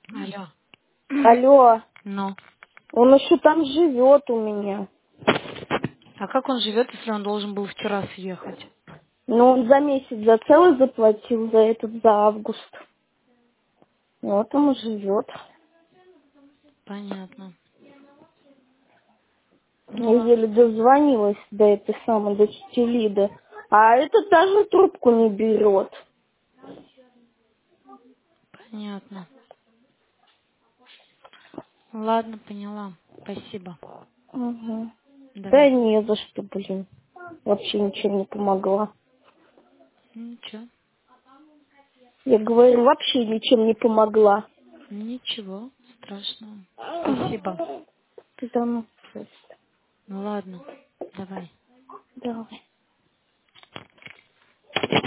Алло. Алло, Ну, он еще там живет у меня. а как он живет, если он должен был вчера съехать? Но он за месяц за целый заплатил, за август. Вот он и живет. Понятно. Ну Я ладно, еле дозвонилась до этой самой, до тети Лиды. А этот даже трубку не берет. понятно. Ладно, поняла. Спасибо. Угу. Да Давай. не за что, блин. Вообще ничем не помогла. Ничего. Я говорю, вообще ничем не помогла. Ничего страшного. Спасибо. Да ну, просто. Ну ладно. Давай. Давай.